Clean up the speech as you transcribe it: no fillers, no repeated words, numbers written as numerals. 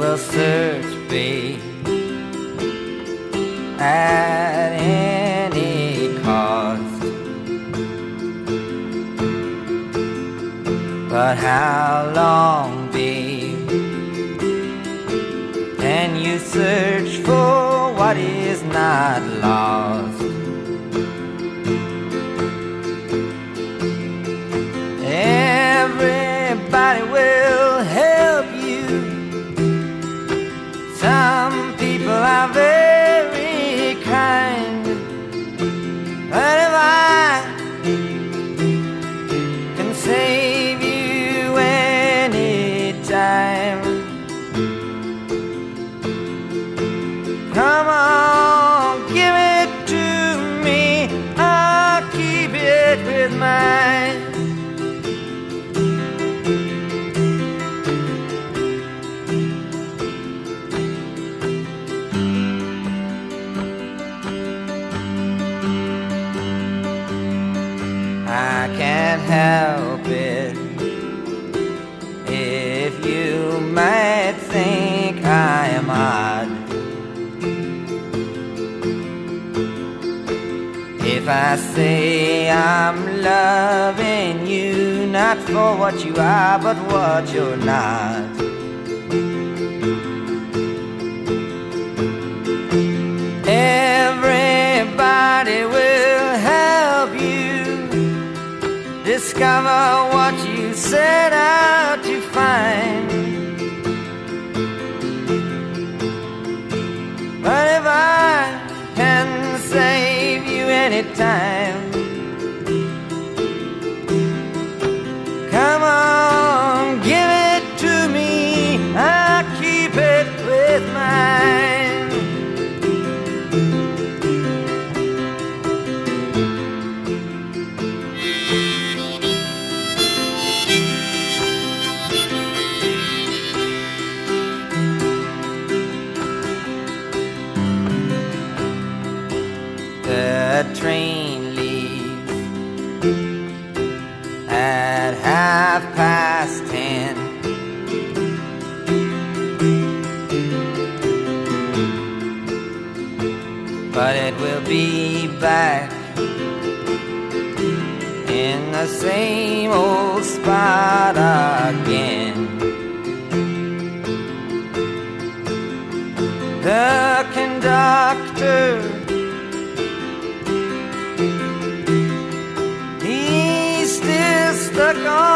will search, babe, at any cost. But how long, babe, can you search for what is not lost? Everybody will help you. Some people are very kind, but if I can save you anytime, come on, give it to me, I'll keep it with mine. I can't help it if you might think I am odd. If I say I'm loving you, not for what you are, but what you're not. Everybody will help you discover what you set out to find. But if I can save you anytime, come on, give it to me, I'll keep it with mine. The train leaves at 10:30. But it will be back in the same old spot again. The conductor, stuck on